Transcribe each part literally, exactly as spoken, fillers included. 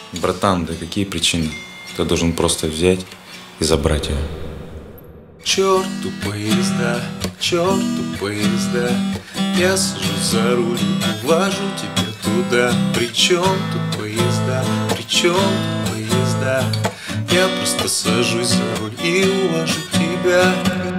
Братан, да какие причины? Ты должен просто взять и забрать ее. Черту поезда, черту поезда, я сажусь за руль, увожу тебя туда. Причем тут поезда, причем тут поезда, я просто сажусь за руль и увожу тебя.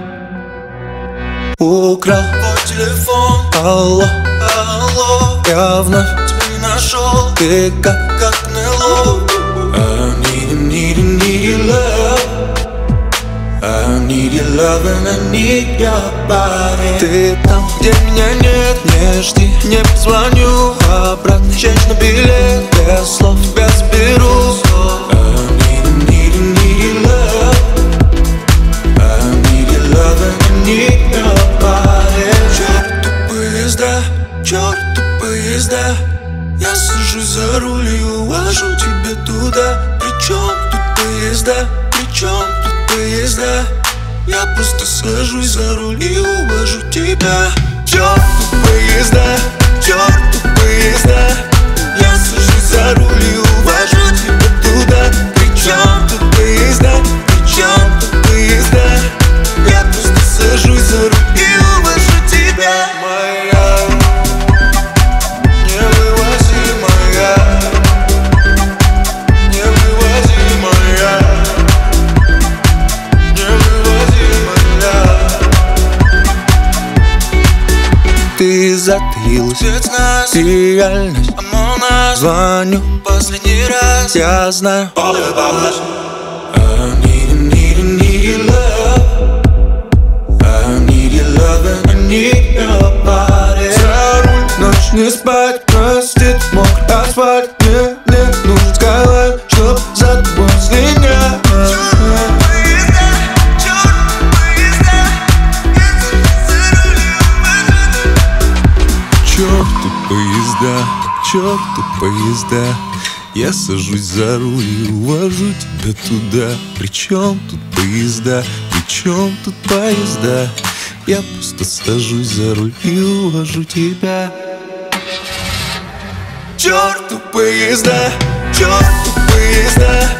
Украл твой телефон, алло, алло, я вновь тебя не нашел, ты как, как НЛО. I need, need, need your love, I need your love and I need your body. Ты там, где меня нет, не жди, не позвоню, обратно честь на билет, без слов тебя заберу. I need, need, need your love, I need your love and I need your body. Черту поезда, черту поезда, я сажусь за руль и увожу тебя туда. Причем тут поезда, причем тут поезда, я просто сажусь за руль и увожу тебя. Черту поезда, черту поезда, я сажусь за руль и увожу тебя туда. Причем тут поезда, причем тут поезда, я просто сажусь за руль и увожу тебя. Моя невывозимая, невывозимая, невывозимая. Ты затаилась, ты реальность, звоню последний раз, я знаю. I need, need, need your love, I need your love and I need your body. За руль, ночь не спать, простит мокрый асфальт, мне, мне нужен скайлайн, чтоб за тобой слинять. Черту поезда, черту поезда, я сажусь за руль и увожу тебя туда. Причем тут поезда, причем тут поезда, я просто сажусь за руль и увожу тебя. Черту поезда, черту поезда,